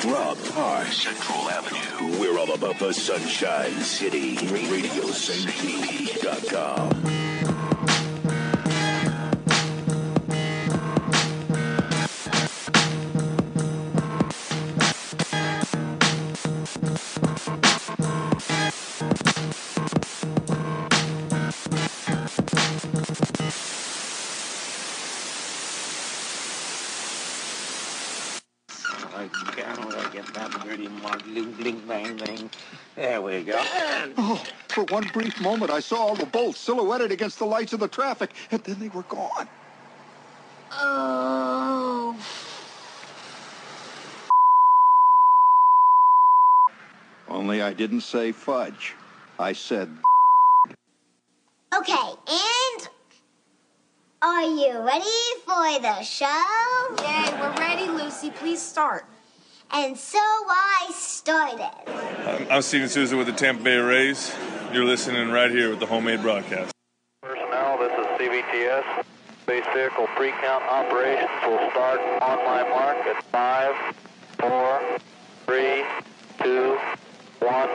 Rob Park, Central Avenue. We're all about the Sunshine City. RadioSt.com. There we go. Oh, for one brief moment, I saw all the bolts silhouetted against the lights of the traffic, and then they were gone. Oh. Only I didn't say fudge. I said... Okay, and... Are you ready for the show? Yay, we're ready, Lucy. Please start. And so I started. I'm Steven Souza with the Tampa Bay Rays. You're listening right here with the Homemade Broadcast. Personnel, this is CVTS. Base vehicle pre-count operations will start on my mark at 5, 4, 3, 2, 1.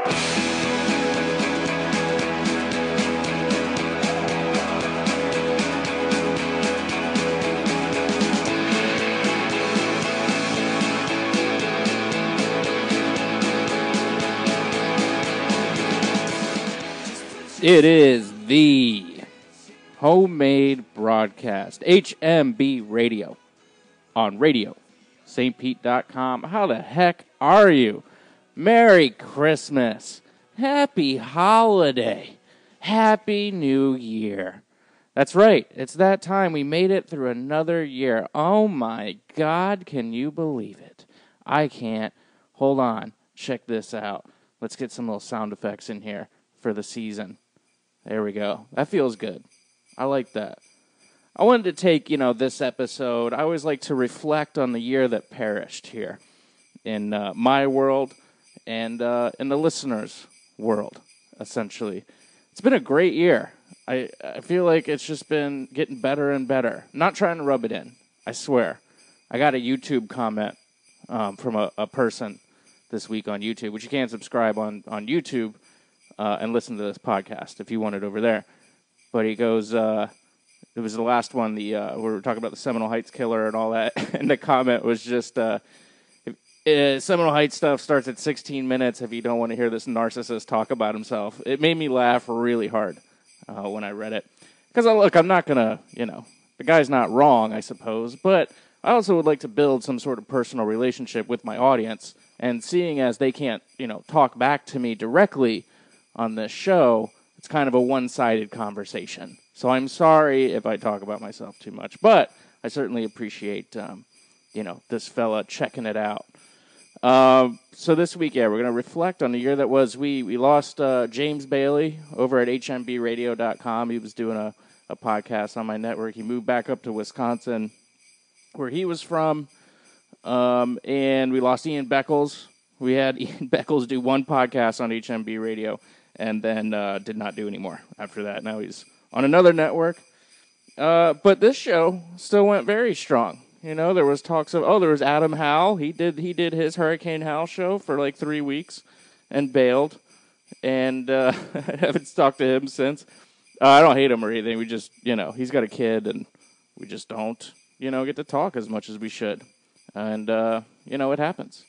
It is the Homemade Broadcast, HMB Radio, on radio, stpete.com. How the heck are you? Merry Christmas. Happy holiday. Happy New Year. That's right. It's that time. We made it through another year. Oh my God, can you believe it? I can't. Hold on. Check this out. Let's get some little sound effects in here for the season. There we go. That feels good. I like that. I wanted to take, this episode. I always like to reflect on the year that perished here in my world and in the listeners' world, essentially. It's been a great year. I feel like it's just been getting better and better. Not trying to rub it in. I swear. I got a YouTube comment from a person this week on YouTube, which you can subscribe on YouTube. And listen to this podcast if you want it over there. But he goes, it was the last one, we were talking about the Seminole Heights killer and all that, and the comment was just, Seminole Heights stuff starts at 16 minutes if you don't want to hear this narcissist talk about himself. It made me laugh really hard when I read it. Because, I'm not going to, the guy's not wrong, I suppose, but I also would like to build some sort of personal relationship with my audience, and seeing as they can't, talk back to me directly on this show, it's kind of a one-sided conversation. So I'm sorry if I talk about myself too much, but I certainly appreciate, this fella checking it out. So this week, we're going to reflect on the year that was. We lost James Bailey over at hmbradio.com. He was doing a podcast on my network. He moved back up to Wisconsin, where he was from, and we lost Ian Beckles. We had Ian Beckles do one podcast on HMB Radio, and then did not do any more after that. Now he's on another network. But this show still went very strong. There was talks of, there was Adam Howell. He did his Hurricane Howell show for like 3 weeks and bailed. And I haven't talked to him since. I don't hate him or anything. We just, he's got a kid, and we just don't, get to talk as much as we should. And, it happens.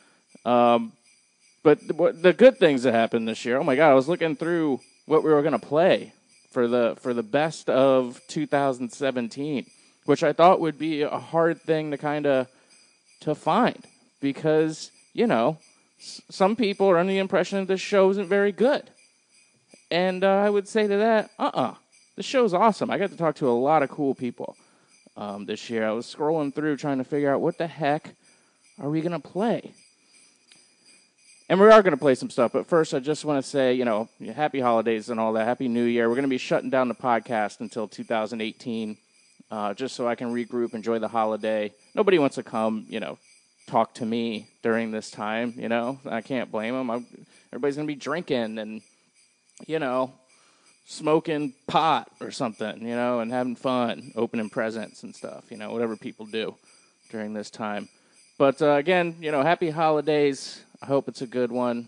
But the good things that happened this year, oh my God, I was looking through what we were going to play for the best of 2017, which I thought would be a hard thing to find because, some people are under the impression that this show isn't very good. And I would say to that, the show's awesome. I got to talk to a lot of cool people this year. I was scrolling through trying to figure out what the heck are we going to play. And we are going to play some stuff, but first I just want to say, happy holidays and all that. Happy New Year. We're going to be shutting down the podcast until 2018, just so I can regroup, enjoy the holiday. Nobody wants to come, talk to me during this time, I can't blame them. Everybody's going to be drinking and, smoking pot or something, and having fun, opening presents and stuff, whatever people do during this time. But again, happy holidays. I hope it's a good one.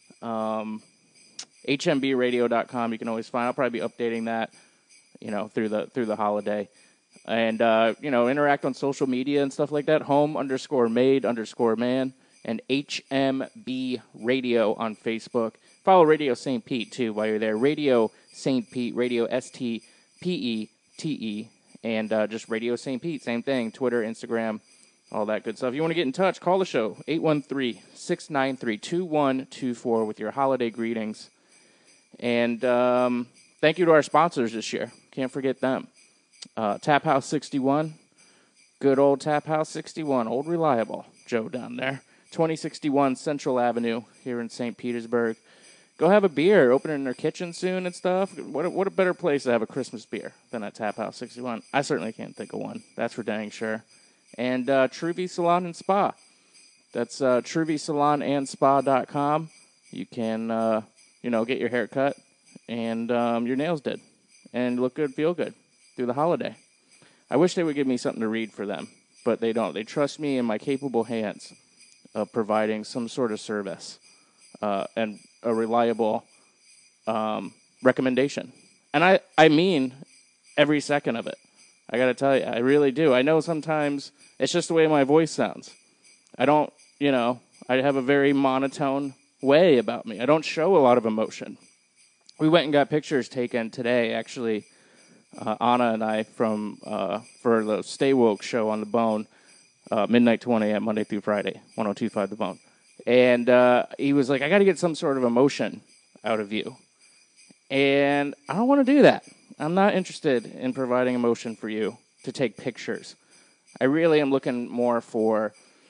HMBradio.com. You can always find. I'll probably be updating that, through the holiday, and interact on social media and stuff like that. Home_made_man and HMB Radio on Facebook. Follow Radio St. Pete too while you're there. Radio St. Pete, Radio STPETE, and just Radio St. Pete. Same thing. Twitter, Instagram. All that good stuff. If you want to get in touch, call the show, 813-693-2124 with your holiday greetings. And thank you to our sponsors this year. Can't forget them. Tap House 61, good old Tap House 61, old reliable Joe down there. 2061 Central Avenue here in St. Petersburg. Go have a beer, open it in their kitchen soon and stuff. What a better place to have a Christmas beer than at Tap House 61. I certainly can't think of one. That's for dang sure. And Truby Salon and Spa. That's TrubySalonandSpa.com. You can, get your hair cut and your nails did. And look good, feel good through the holiday. I wish they would give me something to read for them, but they don't. They trust me in my capable hands of providing some sort of service and a reliable recommendation. And I mean every second of it. I got to tell you, I really do. I know sometimes it's just the way my voice sounds. I don't, I have a very monotone way about me. I don't show a lot of emotion. We went and got pictures taken today, actually, Anna and I, for the Stay Woke show on The Bone, midnight to 1 a.m., Monday through Friday, 102.5 The Bone. And he was like, I got to get some sort of emotion out of you. And I don't want to do that. I'm not interested in providing emotion for you to take pictures. I really am looking more for,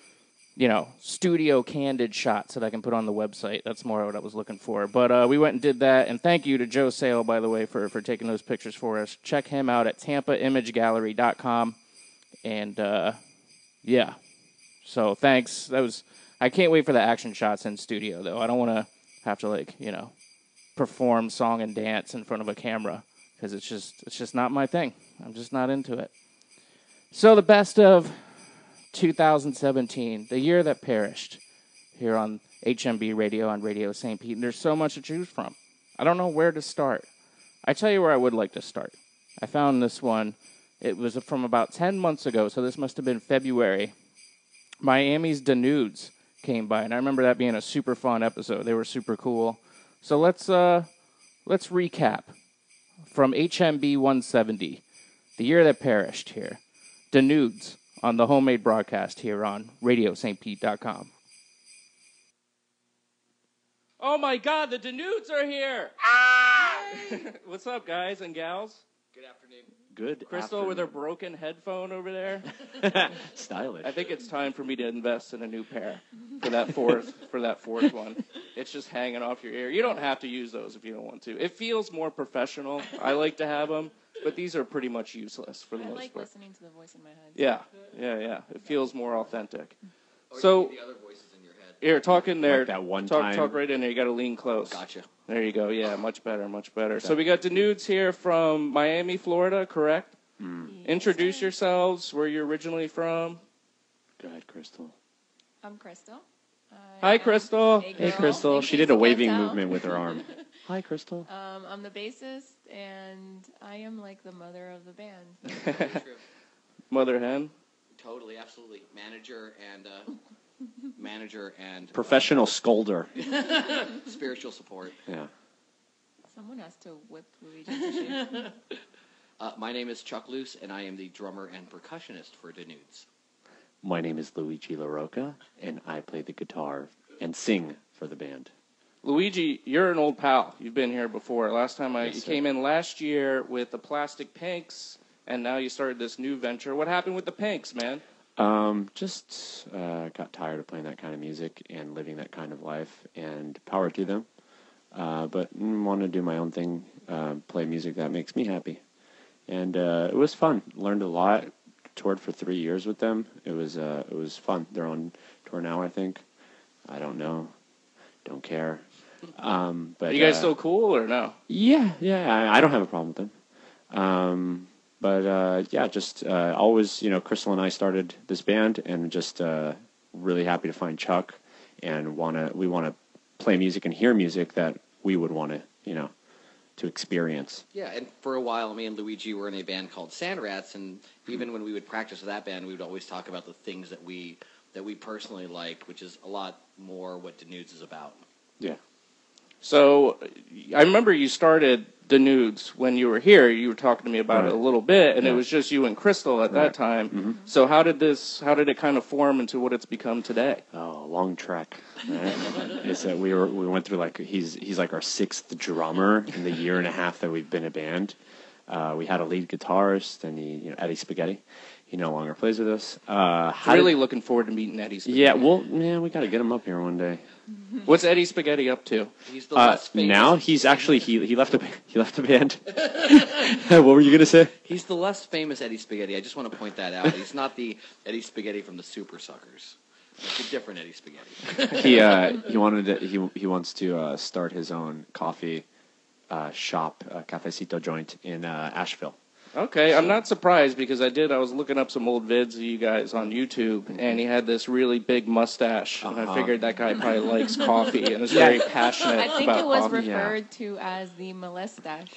studio candid shots that I can put on the website. That's more what I was looking for. But we went and did that, and thank you to Joe Sale, by the way, for taking those pictures for us. Check him out at TampaImageGallery.com. And, yeah. So thanks. I can't wait for the action shots in studio, though. I don't want to have to, perform song and dance in front of a camera. Because it's just not my thing. I'm just not into it. So the best of 2017, the year that perished, here on HMB Radio on Radio St. Pete. And there's so much to choose from. I don't know where to start. I tell you where I would like to start. I found this one. It was from about 10 months ago, so this must have been February. Miami's Denudes came by, and I remember that being a super fun episode. They were super cool. So let's recap. From HMB 170, the year that perished here. Denudes on the homemade broadcast here on RadioStPete.com. Oh my God, the Denudes are here! What's up, guys and gals? Good afternoon. Good Crystal afternoon. with her broken headphone over there. Stylish. I think it's time for me to invest in a new pair for that fourth one. It's just hanging off your ear. You don't have to use those if you don't want to. It feels more professional. I like to have them, but these are pretty much useless for the most part. I like listening to the voice in my head. Yeah. It feels more authentic. Or So you need the other voices in your head. here, talk in there. Like that one talk, time. Talk right in there. You got to lean close. Gotcha. There you go. Yeah, much better, much better. So we got Denudes here from Miami, Florida, correct? Introduce yourselves, where you're originally from. Go ahead, Crystal. I'm Crystal. Hi, Crystal. Hey, Crystal. In She case did a you waving can't tell. movement with her arm. Hi, Crystal. I'm the bassist, and I am like the mother of the band. Very true. Mother hen. Totally, absolutely. Manager and Professional scolder. spiritual support. Yeah. Someone has to whip Luigi into shape. My name is Chuck Luce, and I am the drummer and percussionist for Denudes. My name is Luigi LaRocca, and I play the guitar and sing for the band. Luigi, you're an old pal. You've been here before. Last time Yes, you sir. came in last year with the Plastic Pinks, and now you started this new venture. What happened with the Pinks, man? Just got tired of playing that kind of music and living that kind of life, and power to them. But want to do my own thing, play music that makes me happy. And it was fun. Learned a lot. Toured for 3 years with them. It was fun. They're on tour now, I think. I don't know. Don't care. But Are you guys still cool or no? Yeah. I don't have a problem with them. But just always, Crystal and I started this band and just really happy to find Chuck, and we want to play music and hear music that we would want to, to experience. Yeah, and for a while, me and Luigi were in a band called Sand Rats, and even when we would practice with that band, we would always talk about the things that we personally liked, which is a lot more what Denudes is about. Yeah. So I remember you started Denudes when you were here. You were talking to me about it a little bit, and it was just you and Crystal at that time. Mm-hmm. So how did it kind of form into what it's become today? Oh, long trek. Right? Is that we went through he's like our sixth drummer in the year and a half that we've been a band. We had a lead guitarist, and Eddie Spaghetti. He no longer plays with us. Really looking forward to meeting Eddie Spaghetti. Yeah, we got to get him up here one day. What's Eddie Spaghetti up to? He's the less famous. Now he's actually he left the band. What were you gonna say? He's the less famous Eddie Spaghetti. I just want to point that out. He's not the Eddie Spaghetti from the Super Suckers. It's a different Eddie Spaghetti. He wants to start his own coffee shop, cafecito joint in Asheville. Okay, I'm not surprised because I was looking up some old vids of you guys on YouTube, and he had this really big mustache, and I figured that guy probably likes coffee and is very passionate about coffee. I think it was referred to as the molestache.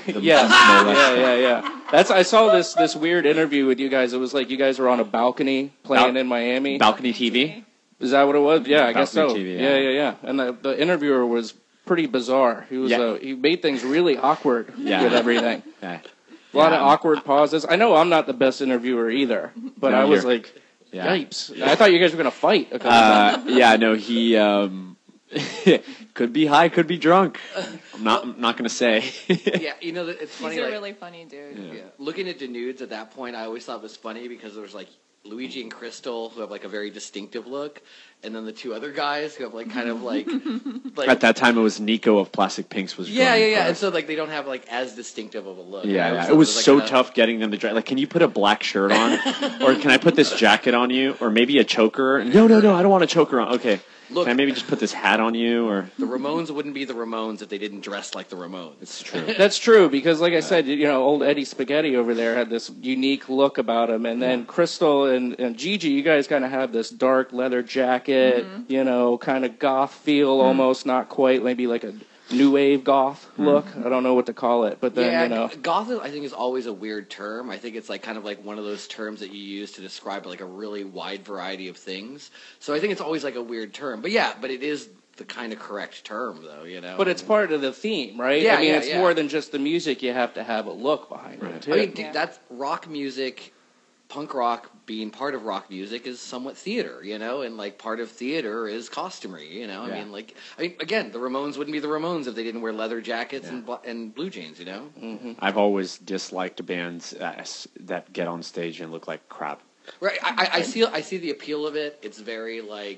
Yeah. I saw this weird interview with you guys. It was like you guys were on a balcony playing in Miami. Balcony TV? Is that what it was? Yeah, I guess so. TV, yeah. And the interviewer was pretty bizarre. He was he made things really awkward with everything. Yeah. A lot of awkward pauses. I know I'm not the best interviewer either, but I was like, yipes. I thought you guys were going to fight a couple times. He could be high, could be drunk. I'm not going to say. Yeah, it's funny. He's a really funny dude. Yeah. Looking at Denudes at that point, I always thought it was funny because there was Luigi and Crystal, who have a very distinctive look, and then the two other guys who have kind of like at that time it was Nico of Plastic Pinks was and so they don't have as distinctive of a look. It was so tough getting them to dress. Can you put a black shirt on, or can I put this jacket on you, or maybe a choker? No, I don't want a choker on. Okay. Look, can I maybe just put this hat on you? Or the Ramones wouldn't be the Ramones if they didn't dress like the Ramones. It's true. That's true because, like I said, old Eddie Spaghetti over there had this unique look about him, and then Crystal and Gigi, you guys kind of have this dark leather jacket, kind of goth feel, almost not quite, maybe like a new wave goth look. I don't know what to call it, but then goth I think is always a weird term. I think it's kind of one of those terms that you use to describe a really wide variety of things. So I think it's always a weird term. But it is the kind of correct term though, But it's part of the theme, right? Yeah, it's more than just the music. You have to have a look behind it too. I mean, that's rock music. Punk rock being part of rock music is somewhat theater, and part of theater is costumery, I mean, again, the Ramones wouldn't be the Ramones if they didn't wear leather jackets and blue jeans, Mm-hmm. I've always disliked bands that get on stage and look like crap. Right, I see the appeal of it. It's very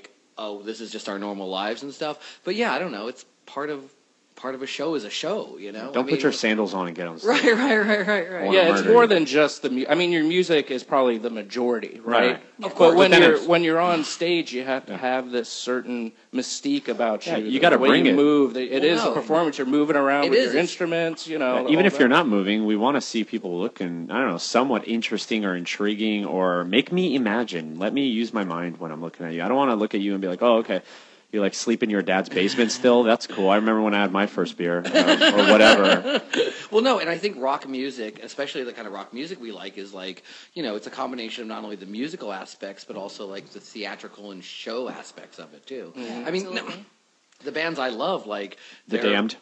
this is just our normal lives and stuff. But I don't know. It's part of a show is a show, Don't put your sandals on and get on stage. Right. Yeah, it's more than just the music. I mean, your music is probably the majority, right? Of course. But when you're on stage, you have to have this certain mystique about you. You got to bring it. You move. It is a performance. You're moving around with your instruments, Even if you're not moving, we want to see people looking, I don't know, somewhat interesting or intriguing, or make me imagine. Let me use my mind when I'm looking at you. I don't want to look at you and be like, oh, okay. You sleep in your dad's basement still? That's cool. I remember when I had my first beer or whatever. Well, no, and I think rock music, especially the kind of rock music we like, is it's a combination of not only the musical aspects but also the theatrical and show aspects of it too. Yeah, I mean, the bands I love, The Damned,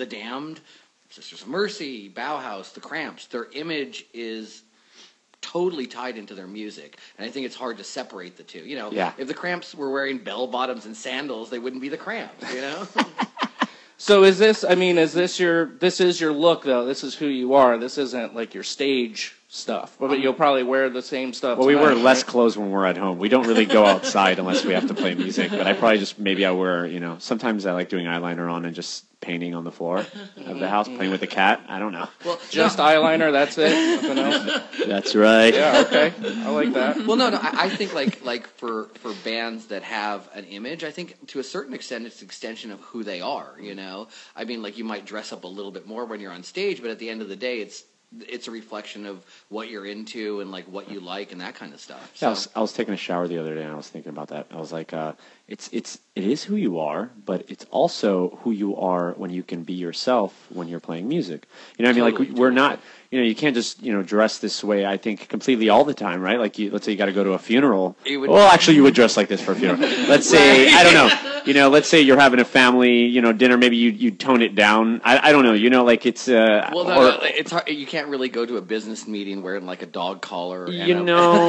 Sisters of Mercy, Bauhaus, The Cramps. Their image is totally tied into their music, and I think it's hard to separate the two. If the Cramps were wearing bell bottoms and sandals, they wouldn't be the Cramps. So is this your look though? This is who you are. This isn't your stage stuff, but you'll probably wear the same stuff. Well, we wear less clothes when we're at home. We don't really go outside unless we have to play music. But I probably I wear sometimes I like doing eyeliner on and just painting on the floor of the house, playing with the cat. I don't know. Well, just eyeliner. That's it. Nothing else. That's right. Yeah. Okay. I like that. Well, no. I think for bands that have an image, I think to a certain extent it's an extension of who they are. I mean, you might dress up a little bit more when you're on stage, but at the end of the day, it's it's a reflection of what you're into and like what you like and that kind of stuff. Yeah, So. I was taking a shower the other day and I was thinking about that. I was like, it is who you are, but it's also who you are when you can be yourself when you're playing music. You know what I mean? Like we're not, you can't just, dress this way, I think, completely all the time, right? Like let's say you got to go to a funeral. Actually you would dress like this for a funeral. Let's say, I don't know, let's say you're having a family, dinner, maybe you tone it down. I don't know, like it's, it's hard. You can't really go to a business meeting wearing like a dog collar, and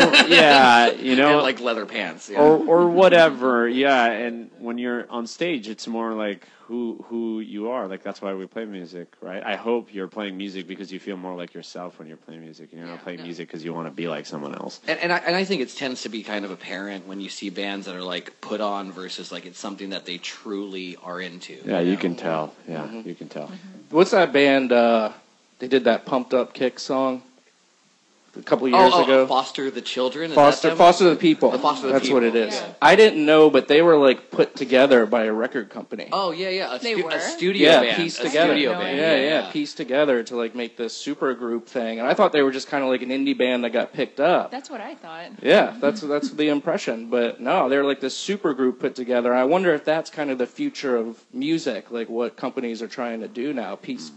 and like leather pants, or whatever, And when you're on stage, it's more like who you are. Like that's why we play music, right? I hope you're playing music because you feel more like yourself when you're playing music. You're not playing music because you want to be like someone else. And I think it tends to be kind of apparent when you see bands that are like put on versus like it's something that they truly are into. Yeah, you can tell. Yeah, you can tell. What's that band? They did that Pumped Up Kick song a couple of years ago. Foster the Children? Foster the People. That's what it is. Yeah. I didn't know, but they were like put together by a record company. Oh, yeah. A studio band. Pieced together. Yeah, pieced together to like make this super group thing. And I thought they were just kind of like an indie band that got picked up. That's what I thought. Yeah, that's the impression. But no, they're like this super group put together. I wonder if that's kind of the future of music, like what companies are trying to do now. Piece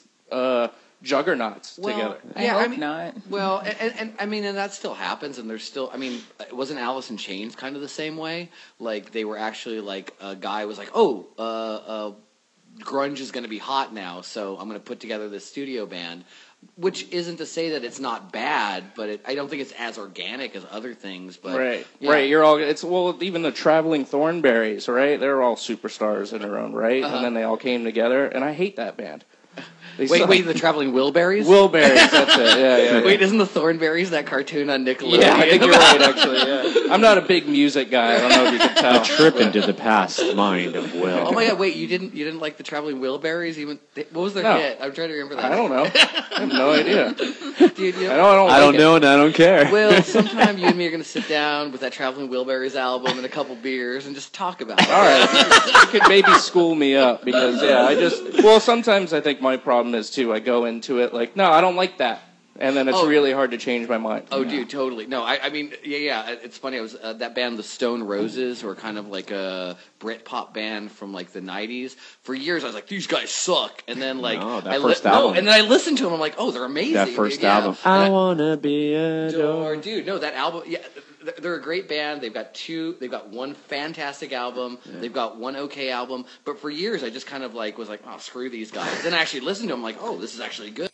juggernauts together. I hope not. Well, and I mean, and that still happens, and there's still, I mean, wasn't Alice in Chains kind of the same way? Like, they were actually, like, a guy was like, grunge is going to be hot now, so I'm going to put together this studio band, which isn't to say that it's not bad, but I don't think it's as organic as other things. But right. Even the Traveling Thornberries, right? They're all superstars in their own right, and then they all came together, and I hate that band. Wait, the Traveling Wilburys? Wilburys, that's it, yeah. Wait, isn't the Thornberries that cartoon on Nickelodeon? Yeah, I think you're right, actually, yeah. I'm not a big music guy, I don't know if you can tell. A trip into the past mind of Will. Oh my god, wait, you didn't like the Traveling Wilburys? What was their hit? I'm trying to remember that. I don't know. I have no idea. Dude, I don't know and I don't care. Well, sometime you and me are going to sit down with that Traveling Wilburys album and a couple beers and just talk about it. All right. You could maybe school me up because, sometimes I think my problem is, too, I go into it like, no, I don't like that. And then it's really hard to change my mind. Oh, dude, totally. No, I mean, it's funny. I was that band, the Stone Roses, were kind of like a Britpop band from like the 90s. For years, I was like, these guys suck. And then like, and then I listened to them. I'm like, oh, they're amazing. That first album. I wanna be adored. Dude, no, that album. Yeah, they're a great band. They've got one fantastic album. Yeah. They've got one okay album. But for years, I just kind of like was like, oh, screw these guys. Then I actually listened to them. Like, oh, this is actually good.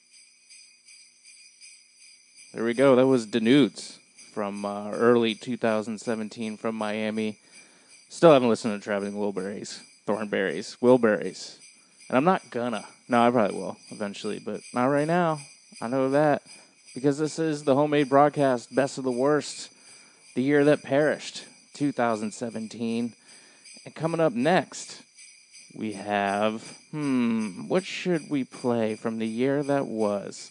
There we go. That was Denudes from early 2017 from Miami. Still haven't listened to Traveling Wilburys. And I'm not gonna. No, I probably will eventually, but not right now. I know that. Because this is the Homemade Broadcast Best of the Worst. The Year That Perished, 2017. And coming up next, we have, what should we play from the year that was?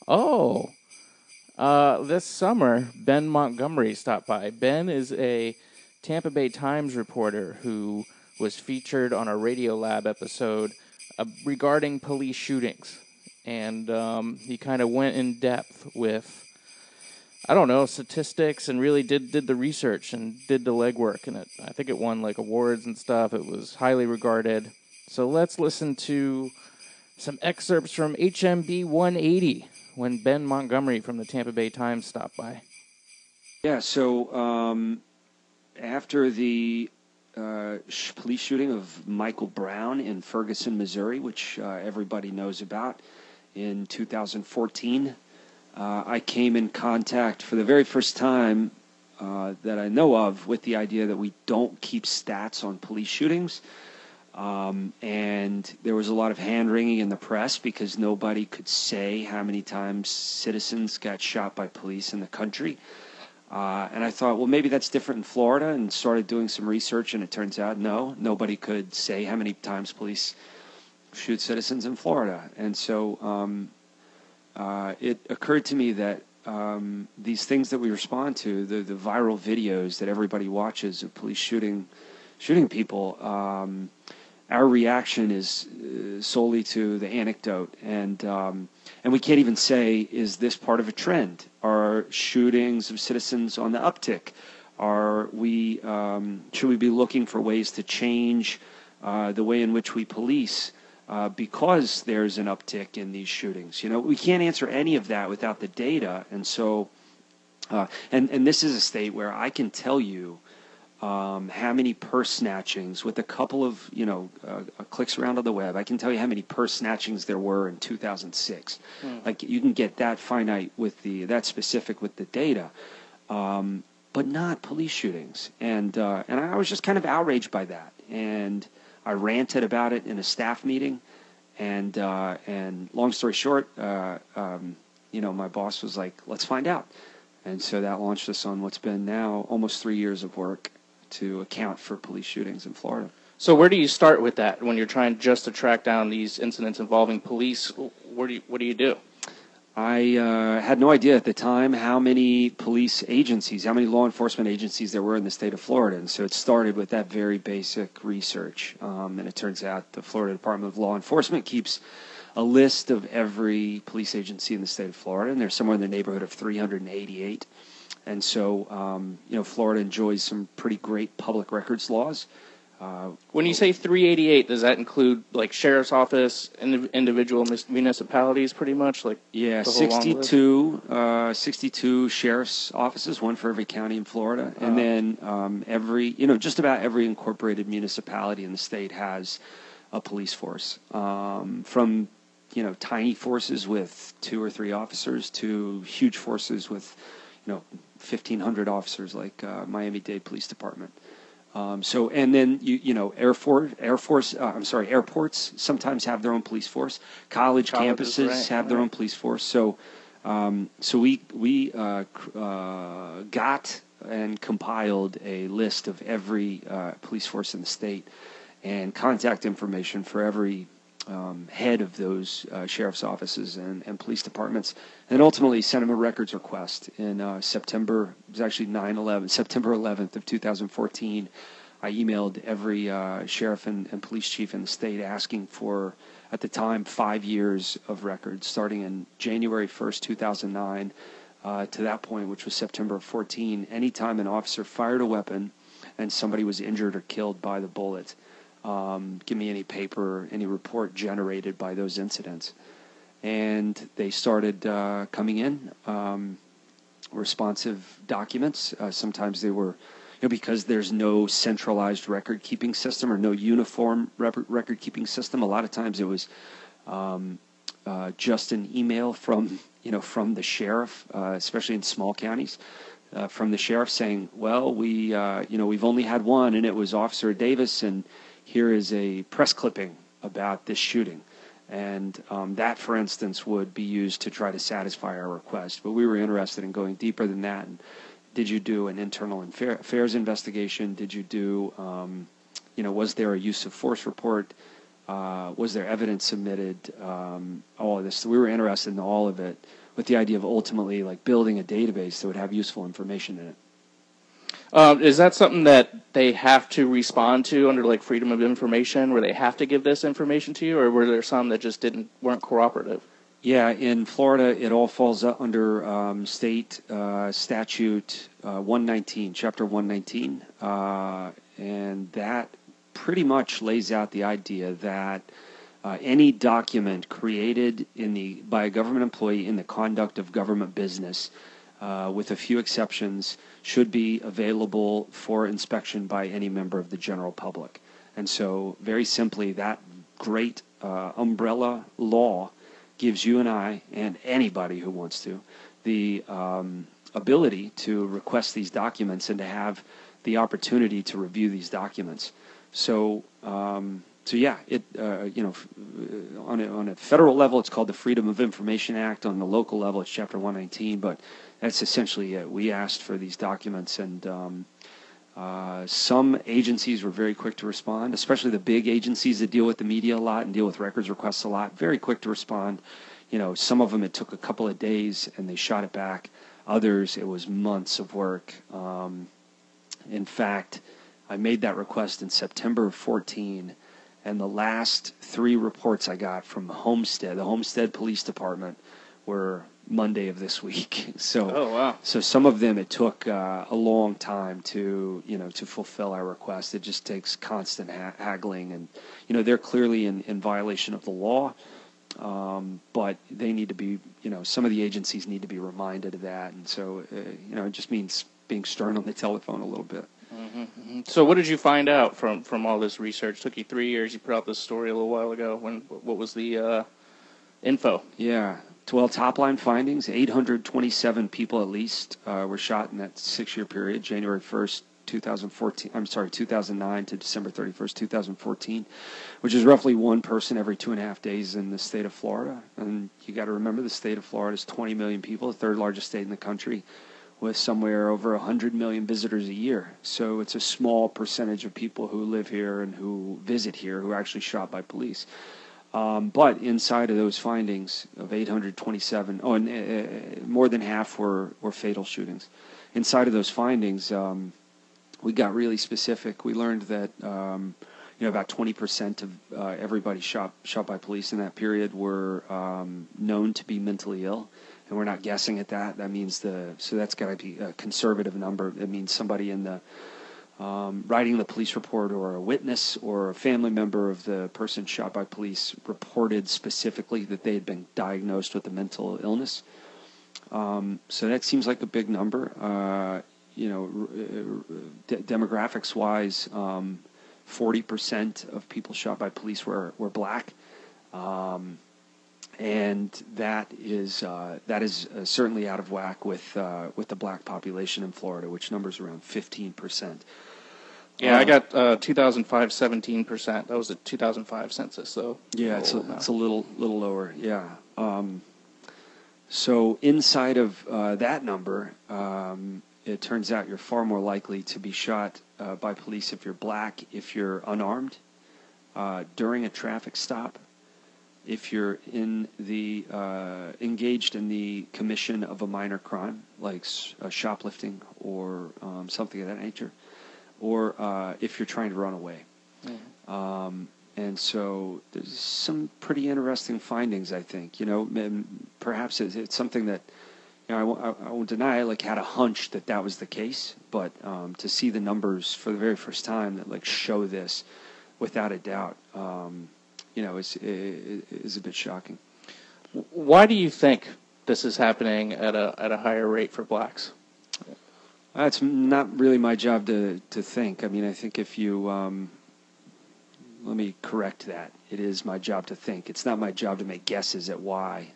This summer, Ben Montgomery stopped by. Ben is a Tampa Bay Times reporter who was featured on a Radiolab episode regarding police shootings. And he kind of went in depth with, statistics and really did the research and did the legwork. And I think it won like awards and stuff. It was highly regarded. So let's listen to some excerpts from HMB 180 when Ben Montgomery from the Tampa Bay Times stopped by. Yeah, so after the police shooting of Michael Brown in Ferguson, Missouri, which everybody knows about, in 2014, I came in contact for the very first time that I know of with the idea that we don't keep stats on police shootings. And there was a lot of hand-wringing in the press because nobody could say how many times citizens got shot by police in the country. And I thought, well, maybe that's different in Florida, and started doing some research, and it turns out, nobody could say how many times police shoot citizens in Florida. And so it occurred to me that these things that we respond to, the viral videos that everybody watches of police shooting people, our reaction is solely to the anecdote, and we can't even say, is this part of a trend? Are shootings of citizens on the uptick? Should we be looking for ways to change the way in which we police because there's an uptick in these shootings? We can't answer any of that without the data, and so and this is a state where I can tell you how many purse snatchings with a couple of clicks around on the web. I can tell you how many purse snatchings there were in 2006. Like, you can get that finite with that specific with the data, but not police shootings. And I was just kind of outraged by that, and I ranted about it in a staff meeting. And long story short, my boss was like, "Let's find out." And so that launched us on what's been now almost 3 years of work to account for police shootings in Florida. So where do you start with that when you're trying just to track down these incidents involving police? What do you do? I had no idea at the time how many police agencies, how many law enforcement agencies there were in the state of Florida. And so it started with that very basic research. And it turns out the Florida Department of Law Enforcement keeps a list of every police agency in the state of Florida, and they're somewhere in the neighborhood of 388. And so, Florida enjoys some pretty great public records laws. When you say 388, does that include like sheriff's office, individual municipalities, pretty much? Yeah, 62 sheriff's offices, one for every county in Florida, and then just about every incorporated municipality in the state has a police force, from tiny forces with 2 or 3 officers to huge forces with 1,500 officers, like Miami-Dade Police Department. And then airports sometimes have their own police force. College campuses have their own police force. So we got and compiled a list of every police force in the state and contact information for every head of those sheriff's offices and police departments, and ultimately sent him a records request in September. It was actually September 11th of 2014. I emailed every sheriff and police chief in the state asking for, at the time, 5 years of records, starting in January 1st, 2009, to that point, which was September of 14. Anytime an officer fired a weapon and somebody was injured or killed by the bullet, give me any paper, any report generated by those incidents. And they started coming in, responsive documents. Sometimes they were, because there's no centralized record-keeping system or no uniform record-keeping system, a lot of times it was just an email from the sheriff, especially in small counties, from the sheriff saying, well, we've only had one, and it was Officer Davis, and here is a press clipping about this shooting. And that, for instance, would be used to try to satisfy our request. But we were interested in going deeper than that. And did you do an internal affairs investigation? Did you do, was there a use of force report? Was there evidence submitted? All of this. So we were interested in all of it with the idea of ultimately building a database that would have useful information in it. Is that something that they have to respond to under Freedom of Information, where they have to give this information to you, or were there some that just weren't cooperative? Yeah, in Florida, it all falls under state statute 119, Chapter 119, and that pretty much lays out the idea that any document created by a government employee in the conduct of government business, with a few exceptions, should be available for inspection by any member of the general public. And so, very simply, that great umbrella law gives you and I, and anybody who wants to, the ability to request these documents and to have the opportunity to review these documents. So, on a federal level, it's called the Freedom of Information Act. On the local level, it's Chapter 119, but that's essentially it. We asked for these documents, and some agencies were very quick to respond, especially the big agencies that deal with the media a lot and deal with records requests a lot, very quick to respond. Some of them it took a couple of days, and they shot it back. Others, it was months of work. In fact, I made that request in September of 14, And the last 3 reports I got from the Homestead Police Department, were Monday of this week. So, So some of them it took a long time to fulfill our request. It just takes constant haggling, and they're clearly in violation of the law. But they need to be, some of the agencies need to be reminded of that, and so it just means being stern on the telephone a little bit. Mm-hmm, mm-hmm. So what did you find out from all this research? It took you 3 years. You put out this story a little while ago. What was the info? Yeah. Well, top-line findings, 827 people at least were shot in that 6-year period, January 1st, 2009 to December 31st, 2014, which is roughly one person every 2.5 days in the state of Florida. And you got to remember, the state of Florida is 20 million people, the third largest state in the country, with somewhere over 100 million visitors a year. So it's a small percentage of people who live here and who visit here who are actually shot by police. But inside of those findings of 827, more than half were fatal shootings. Inside of those findings, we got really specific. We learned that about 20% of everybody shot by police in that period were known to be mentally ill, and we're not guessing at that. That means so that's got to be a conservative number. It means somebody in the writing the police report, or a witness or a family member of the person shot by police reported specifically that they had been diagnosed with a mental illness. So that seems like a big number. Demographics-wise, 40% of people shot by police were black, and that is certainly out of whack with the black population in Florida, which numbers around 15%. Yeah, I got 2005 17%. That was the 2005 census, though. Yeah, it's a little lower. Yeah. So inside of that number, it turns out you're far more likely to be shot by police if you're black, if you're unarmed, during a traffic stop, if you're engaged in the commission of a minor crime like shoplifting or something of that nature, or if you're trying to run away. Mm-hmm. And so there's some pretty interesting findings, I think. Perhaps it's something that I won't deny. I had a hunch that was the case, but to see the numbers for the very first time that show this without a doubt, is a bit shocking. Why do you think this is happening at a higher rate for blacks? It's not really my job to think. I mean, I think if you let me correct that. It is my job to think. It's not my job to make guesses at why.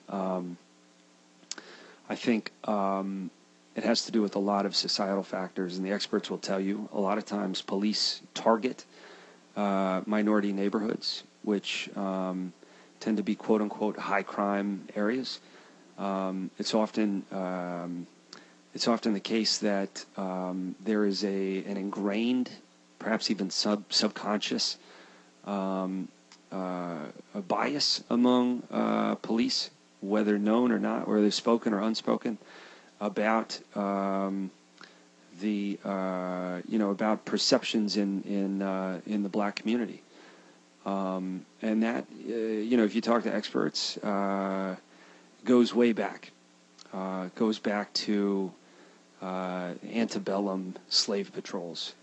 I think it has to do with a lot of societal factors, and the experts will tell you a lot of times police target minority neighborhoods, which tend to be quote-unquote high crime areas. It's often the case that there is an ingrained, perhaps even subconscious, a bias among police, whether known or not, whether spoken or unspoken, about about perceptions in the black community, and that if you talk to experts, goes way back. Goes back to antebellum slave patrols,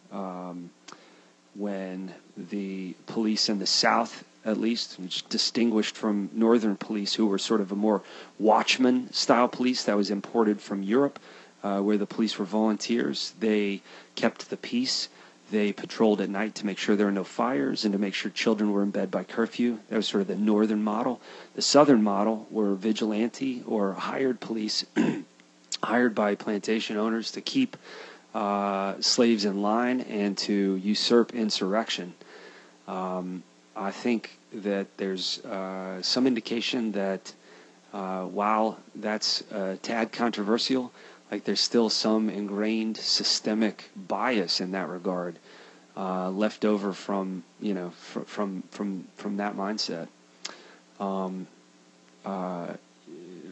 when the police in the South, at least, which distinguished from northern police, who were sort of a more watchman-style police that was imported from Europe, where the police were volunteers. They kept the peace. They patrolled at night to make sure there were no fires and to make sure children were in bed by curfew. That was sort of the northern model. The southern model were vigilante or hired police, hired by plantation owners to keep slaves in line and to usurp insurrection. I think that there's some indication that while that's a tad controversial, there's still some ingrained systemic bias in that regard, left over from from that mindset.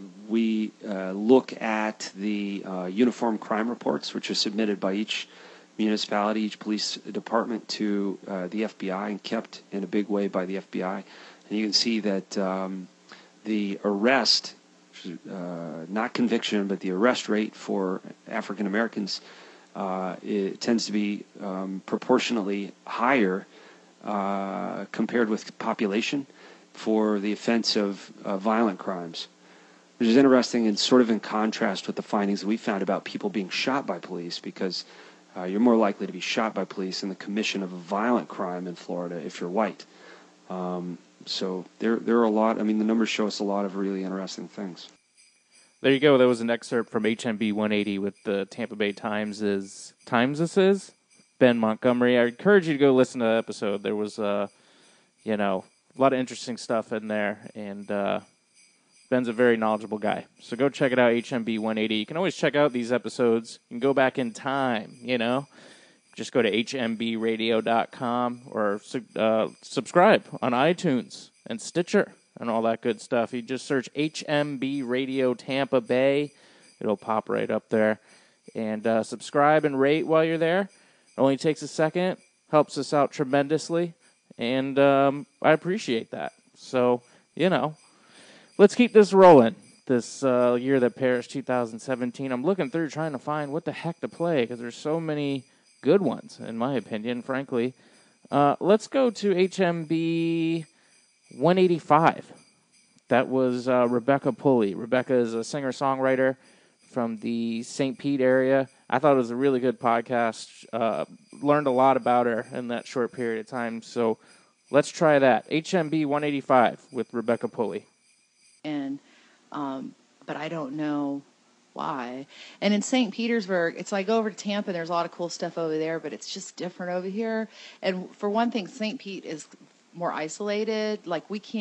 We look at the uniform crime reports, which are submitted by each municipality, each police department to the FBI, and kept in a big way by the FBI. And you can see that the arrest, not conviction, but the arrest rate for African Americans, it tends to be proportionately higher compared with population for the offense of violent crimes, which is interesting and sort of in contrast with the findings that we found about people being shot by police, because you're more likely to be shot by police in the commission of a violent crime in Florida if you're white. So there are a lot. I mean, the numbers show us a lot of really interesting things. There you go. That was an excerpt from HMB 180 with the Tampa Bay Times' Ben Montgomery. I encourage you to go listen to that episode. There was, a lot of interesting stuff in there, and Ben's a very knowledgeable guy. So go check it out, HMB 180. You can always check out these episodes. You can go back in time, Just go to hmbradio.com or subscribe on iTunes and Stitcher and all that good stuff. You just search HMB Radio Tampa Bay. It'll pop right up there. And subscribe and rate while you're there. It only takes a second. Helps us out tremendously. And I appreciate that. So, let's keep this rolling. This year that perished, 2017. I'm looking through trying to find what the heck to play because there's so many good ones, in my opinion, frankly. Let's go to HMB 185. That was Rebecca Pulley. Rebecca is a singer-songwriter from the St. Pete area. I thought it was a really good podcast. Learned a lot about her in that short period of time. So let's try that. HMB 185 with Rebecca Pulley. And but I don't know why. And in St. Petersburg, it's like over to Tampa, there's a lot of cool stuff over there, but it's just different over here. And for one thing, St. Pete is more isolated. Like we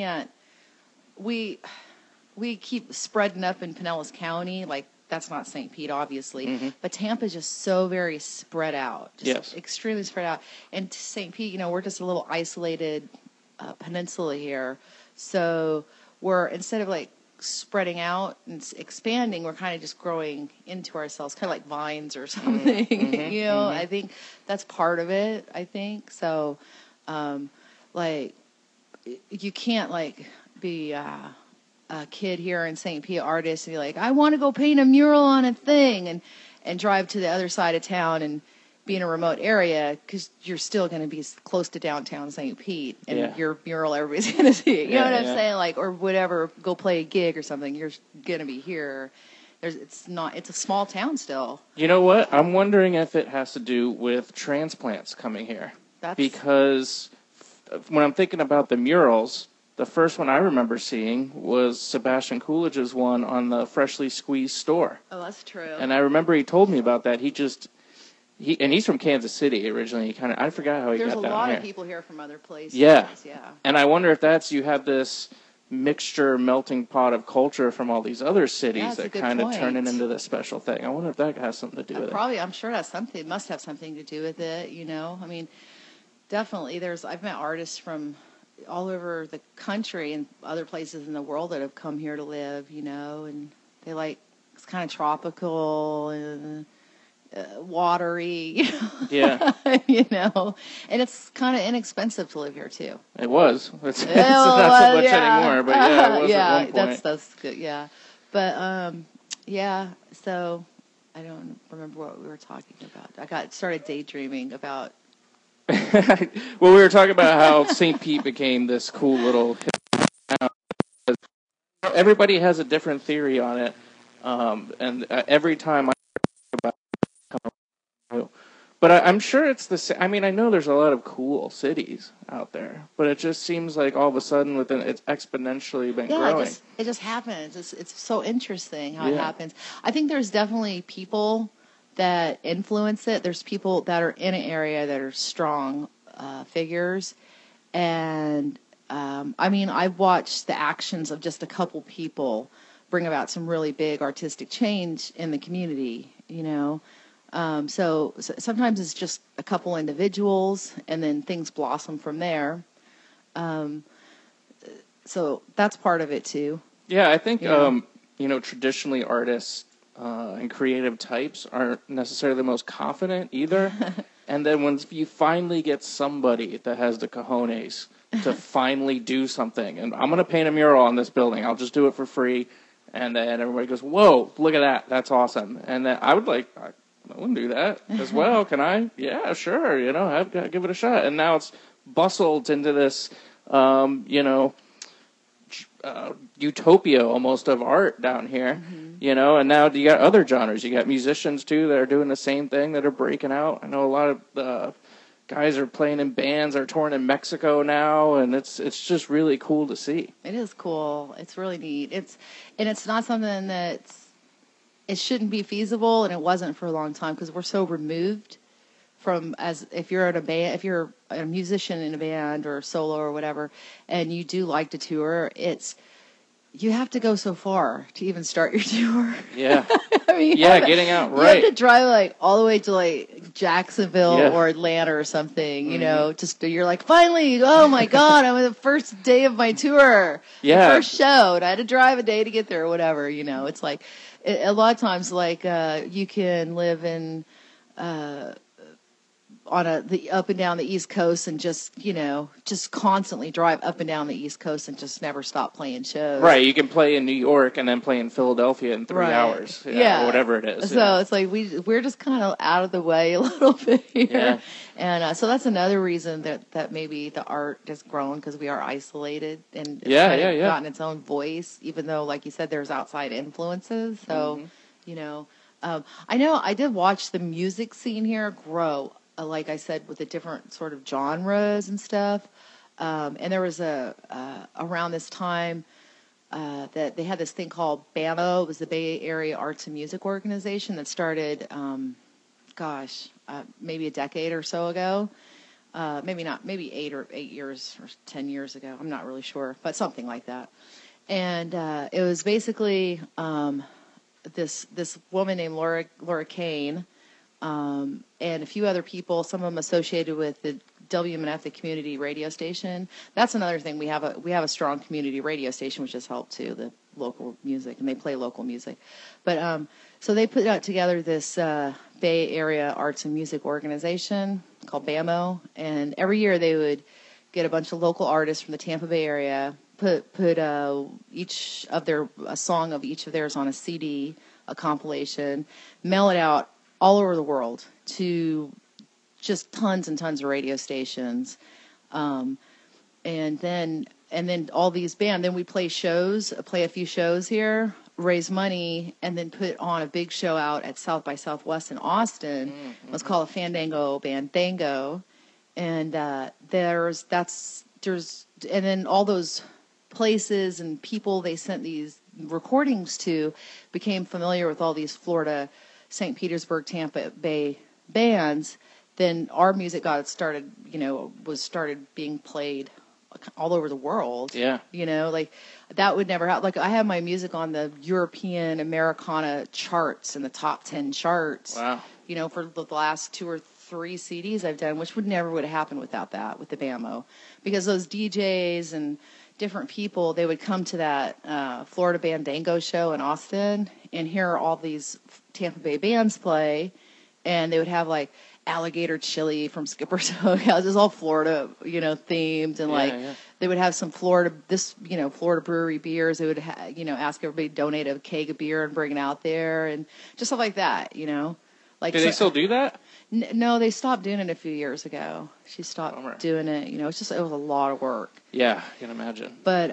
keep spreading up in Pinellas County. Like that's not St. Pete, obviously. Mm-hmm. But Tampa's just so very spread out. Just extremely spread out. And St. Pete, we're just a little isolated peninsula here. So we're, instead of like spreading out and expanding, we're kind of just growing into ourselves, kind of like vines or something. Mm-hmm. I think that's part of it, so you can't be a kid here in St. Pete, artist, and be like, I want to go paint a mural on a thing and drive to the other side of town and be in a remote area, because you're still going to be close to downtown St. Pete, and your mural everybody's going to see it. You know what I'm saying? Or whatever, go play a gig or something. You're going to be here. It's a small town still. You know what? I'm wondering if it has to do with transplants coming here. Because when I'm thinking about the murals, the first one I remember seeing was Sebastian Coolidge's one on the Freshly Squeezed store. Oh, that's true. And I remember he told me about that. And he's from Kansas City originally. I forgot how he got down here. There's a lot of people here from other places. Yeah. And I wonder if you have this melting pot of culture from all these other cities that kind of turn it into this special thing. I wonder if that has something to do with it. I'm sure it must have something to do with it, I mean, definitely I've met artists from all over the country and other places in the world that have come here to live, and they it's kind of tropical and watery, and it's kind of inexpensive to live here too. It was. It's not so much anymore, but it was at one point. That's good, But so I don't remember what we were talking about. I started daydreaming about. Well, we were talking about how St. Pete became this cool little town. Everybody has a different theory on it, and every time I talk about it, but I'm sure it's the same. I mean, I know there's a lot of cool cities out there, but it just seems like all of a sudden it's exponentially been growing. It just happens. It's so interesting how it happens. I think there's definitely people that influence it. There's people that are in an area that are strong figures. And, I've watched the actions of just a couple people bring about some really big artistic change in the community, So sometimes it's just a couple individuals, and then things blossom from there. So that's part of it, too. Yeah, I think, traditionally artists and creative types aren't necessarily the most confident either. And then when you finally get somebody that has the cojones to finally do something, and I'm going to paint a mural on this building, I'll just do it for free, and then everybody goes, whoa, look at that, that's awesome. And then I wouldn't do that as well, can I? Yeah, sure, give it a shot. And now it's bustled into this, utopia almost of art down here, and now you got other genres. You got musicians too that are doing the same thing, that are breaking out. I know a lot of guys are playing in bands, are touring in Mexico now, and it's just really cool to see. It is cool. It's really neat. It's not something it shouldn't be feasible, and it wasn't for a long time because we're so removed from, as if you're in a band, if you're a musician in a band or solo or whatever, and you do like to tour, you have to go so far to even start your tour. Yeah. I mean, getting out, right. You have to drive all the way to Jacksonville or Atlanta or something, just you're like, finally, oh my God, I'm on the first day of my tour. Yeah. The first show, and I had to drive a day to get there or whatever, it's like, a lot of times, you can live in, the up and down the East Coast and just constantly drive up and down the East Coast and just never stop playing shows. Right, you can play in New York and then play in Philadelphia in 3 hours. Or whatever it is. So it's like we're just kind of out of the way a little bit here. Yeah. And so that's another reason that maybe the art has grown, because we are isolated and it's gotten its own voice, even though, like you said, there's outside influences. So, I know I did watch the music scene here grow, like I said, with the different sort of genres and stuff. And there was around this time that they had this thing called BAMO. It was the Bay Area Arts and Music Organization that started, maybe a decade or so ago. Maybe not, maybe 8 years or 10 years ago. I'm not really sure, but something like that. And it was basically this woman named Laura Kane, and a few other people, some of them associated with the WMNF, the community radio station. That's another thing. We have a strong community radio station, which has helped too, the local music, and they play local music. But so they put out together this Bay Area Arts and Music Organization called BAMO, and every year they would get a bunch of local artists from the Tampa Bay area, put a song of each of theirs on a CD, a compilation, mail it out all over the world to just tons and tons of radio stations, and then all these bands. Then we play a few shows here, raise money, and then put on a big show out at South by Southwest in Austin. Mm-hmm. It was called a Fandango Bandango, and there's and then all those places and people they sent these recordings to became familiar with all these Florida, St. Petersburg, Tampa Bay bands. Then our music started being played all over the world. Yeah. That would never happen. Like, I have my music on the European Americana charts and the top 10 charts. Wow. For the last 2 or 3 CDs I've done, which would have happened without that, with the BAMO. Because those DJs and different people, they would come to that Florida Bandango show in Austin and hear all these Tampa Bay bands play, and they would have Alligator Chili from Skipper's Smokehouse. It's all Florida, themed, and they would have some Florida brewery beers. They would ask everybody to donate a keg of beer and bring it out there, and just stuff like that. Do they still do that? No, they stopped doing it a few years ago. She stopped doing it. It was a lot of work. Yeah, I can imagine. But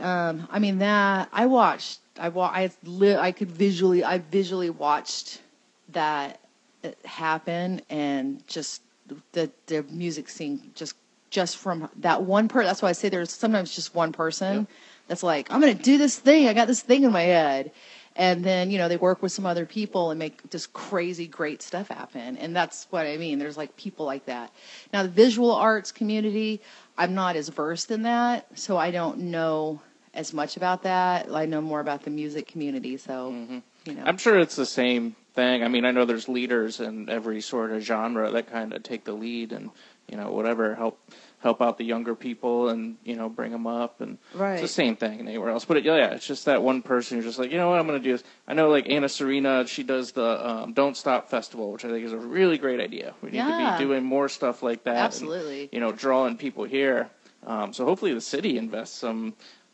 I visually watched that happen, and just the music scene just from that one person. That's why I say there's sometimes just one person that's like, I'm going to do this thing. I got this thing in my head. And then, they work with some other people and make just crazy, great stuff happen. And that's what I mean. There's people like that. Now, the visual arts community, I'm not as versed in that, so I don't know as much about that. I know more about the music community. So, I'm sure it's the same thing. I mean, I know there's leaders in every sort of genre that kind of take the lead and, whatever, help help out the younger people and, bring them up. And Right. it's the same thing anywhere else. But, it's just that one person who's just like, you know what I'm going to do? I know, like, Anna Serena, she does the Don't Stop Festival, which I think is a really great idea. We need to be doing more stuff like that. Absolutely. And, drawing people here. So hopefully the city invests some,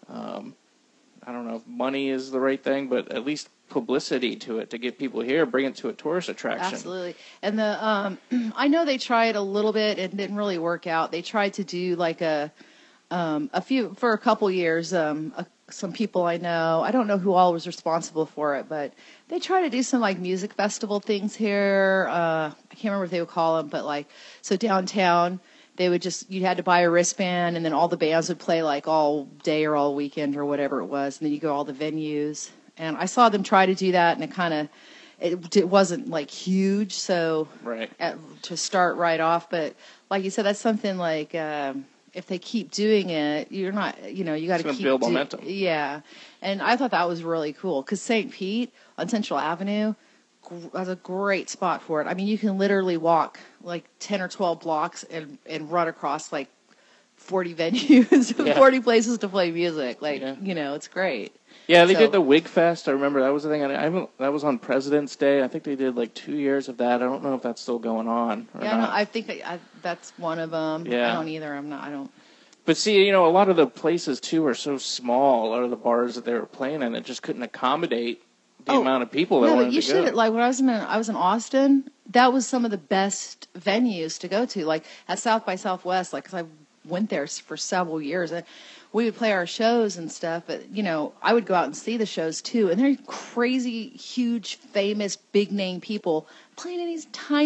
I don't know if money is the right thing, but at least publicity to it to get people here, bring it to a tourist attraction. Absolutely. And the I know they tried a little bit. It didn't really work out. They tried to do like a couple years. Some people I know, I don't know who all was responsible for it, but they tried to do some like music festival things here. I can't remember what they would call them, but like, so downtown, they would you had to buy a wristband, and then all the bands would play like all day or all weekend or whatever it was. And then you go to all the venues. And I saw them try to do that, and it wasn't like huge. So to start right off, but like you said, that's something like, if they keep doing it, you're not, you got to keep build momentum. Yeah. And I thought that was really cool because St. Pete on Central Avenue was a great spot for it. I mean, you can literally walk like 10 or 12 blocks and run across like 40 venues, 40 places to play music. Like, it's great. Yeah, they did the Wig Fest. I remember that was the thing. That was on President's Day. I think they did like 2 years of that. I don't know if that's still going on or not. No, I think that's one of them. Yeah. I don't either. I don't. But see, a lot of the places too are so small. A lot of the bars that they were playing in, it just couldn't accommodate the amount of people that wanted to go. You should. Like when I was in Austin, that was some of the best venues to go to. Like at South by Southwest, like 'cause I went there for several years. And we would play our shows and stuff, but, I would go out and see the shows, too. And they're crazy, huge, famous, big-name people playing in these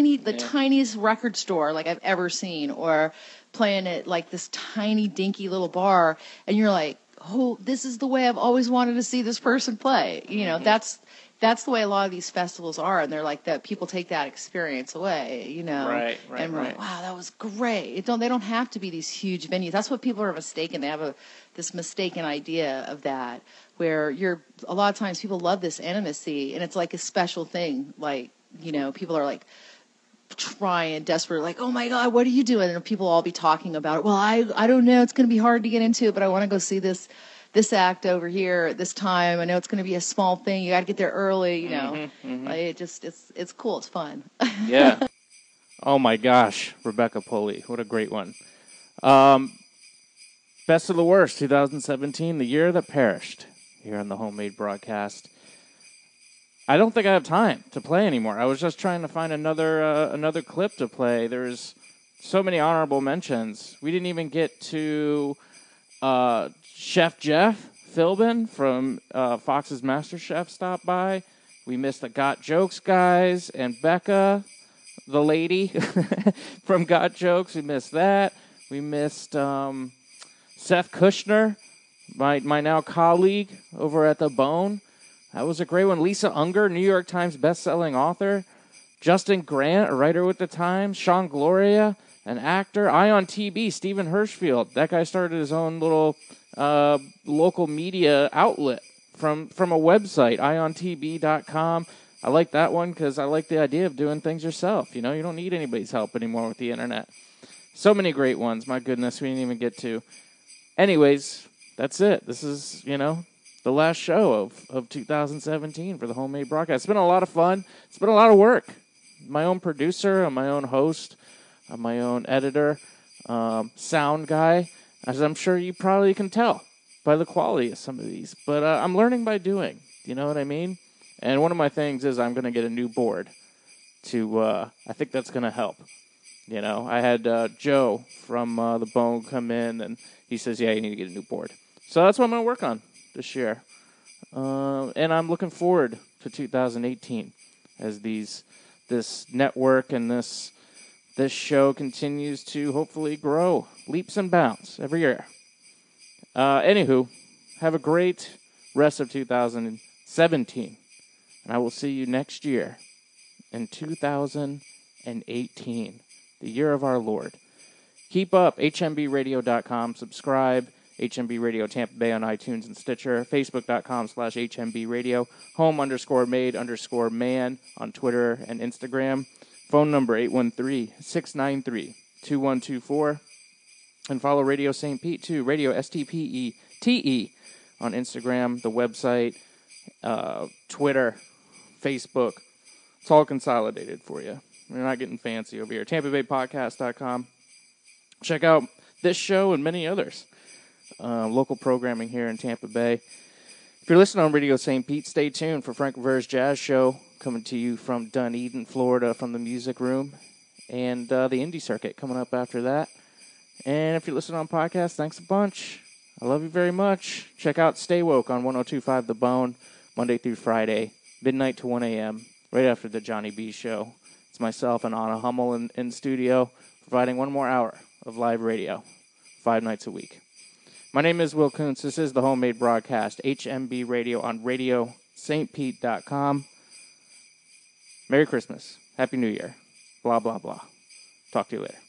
tiniest record store, like, I've ever seen, or playing at, like, this tiny, dinky little bar. And you're like, oh, this is the way I've always wanted to see this person play. That's the way a lot of these festivals are, and they're like that. People take that experience away, Right. And we're like, wow, that was great. They don't have to be these huge venues. That's what people are mistaken. They have this mistaken idea of that, where a lot of times people love this intimacy, and it's like a special thing. Like, people are like trying desperately, like, oh my God, what are you doing? And people all be talking about it. Well, I don't know. It's going to be hard to get into, but I want to go see this act over here at this time. I know it's going to be a small thing. You got to get there early, Like it's cool. It's fun. Yeah. Oh my gosh, Rebecca Pulley, what a great one. Best of the Worst, 2017, the year that perished, here on the Homemade Broadcast. I don't think I have time to play anymore. I was just trying to find another clip to play. There's so many honorable mentions. We didn't even get to Chef Jeff Philbin from Fox's MasterChef stopped by. We missed the Got Jokes guys and Becca, the lady from Got Jokes. We missed that. We missed Seth Kushner, my now colleague over at The Bone. That was a great one. Lisa Unger, New York Times bestselling author. Justin Grant, a writer with The Times. Sean Gloria, an actor. Ion TB, Stephen Hirschfield. That guy started his own little local media outlet from a website, iontb.com. I like that one because I like the idea of doing things yourself. You don't need anybody's help anymore with the internet. So many great ones. My goodness, we didn't even get to. Anyways, that's it. This is, the last show of 2017 for the Homemade Broadcast. It's been a lot of fun. It's been a lot of work. My own producer, I'm my own host, I'm my own editor, sound guy, as I'm sure you probably can tell by the quality of some of these. But I'm learning by doing. You know what I mean? And one of my things is I'm going to get a new board I think that's going to help. I had Joe from The Bone come in, and he says, yeah, you need to get a new board. So that's what I'm going to work on this year. And I'm looking forward to 2018 as this network and this show continues to hopefully grow leaps and bounds every year. Anywho, have a great rest of 2017. And I will see you next year in 2018, the year of our Lord. Keep up, hmbradio.com. Subscribe, HMB Radio Tampa Bay on iTunes and Stitcher. Facebook.com/HMB Radio. Home_made_man on Twitter and Instagram. Phone number 813-693-2124. And follow Radio St. Pete, too. Radio STPETE on Instagram, the website, Twitter, Facebook. It's all consolidated for you. We're not getting fancy over here. TampaBayPodcast.com. Check out this show and many others. Local programming here in Tampa Bay. If you're listening on Radio St. Pete, stay tuned for Frank Rivera's Jazz Show, coming to you from Dunedin, Florida, from the Music Room, and the Indie Circuit coming up after that. And if you're listening on podcast, thanks a bunch. I love you very much. Check out Stay Woke on 102.5 The Bone, Monday through Friday, midnight to 1 a.m., right after the Johnny B Show. It's myself and Anna Hummel in studio, providing one more hour of live radio, 5 nights a week. My name is Will Kuntz. This is the Homemade Broadcast, HMB Radio on RadioStPete.com. Merry Christmas. Happy New Year. Blah, blah, blah. Talk to you later.